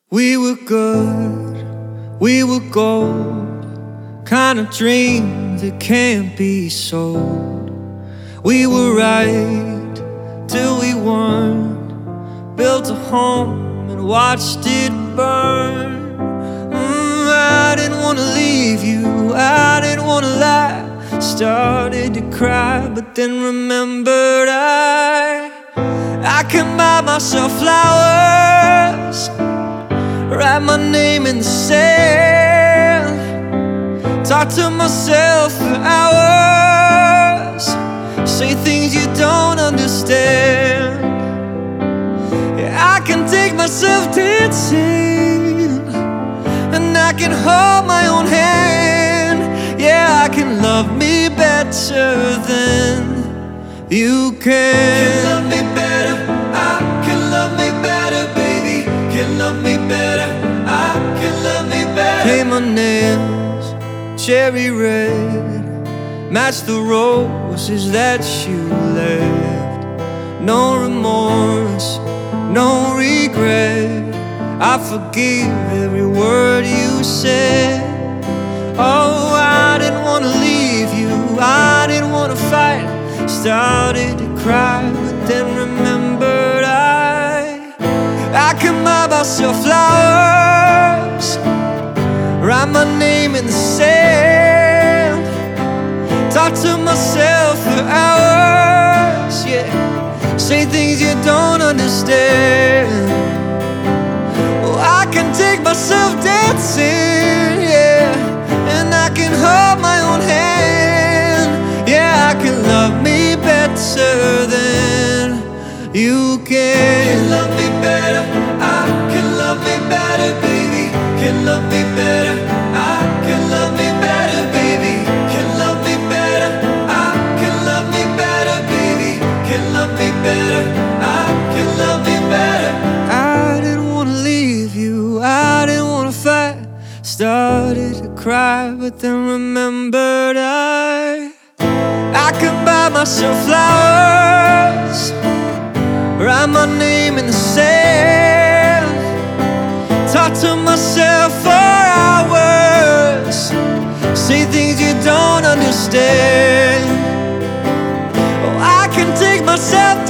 We were good, we were gold, kind of dream that can't be sold. We were right till we weren't, built a home and watched it burn. I didn't want to leave you, I didn't want to lie. Started to cry, but then remembered I can buy myself flowers, write my name in the sand, talk to myself for hours, say things you don't understand. Yeah, I can take myself dancing, and I can hold my own hand. Yeah, I can love me better than you can. Can love me better, I can love me better, baby. Can love me better, I can love me better. Paint my nails cherry red, match the roses that you left. No remorse, no regret, I forgive every word you said. Oh, I didn't want to leave you, I didn't want to fight. Started to cry, but then remembered I can buy myself flowers, write my name in the sand, talk to myself for hours, yeah, say things you don't understand. Oh, I can take myself dancing, yeah, and I can hold my own hand. Yeah, I can love me better than you can. Can love me better, I can love me better, baby. Can love me better, I can love me better, baby. Can love me better, I can love me better, baby. Can love me better, I can love me better. I didn't want to leave you, I didn't want to fight. Started to cry, but then remembered I could buy myself flowers, write my name in the sand, talk to myself for hours, say things you don't understand. Oh, I can take myself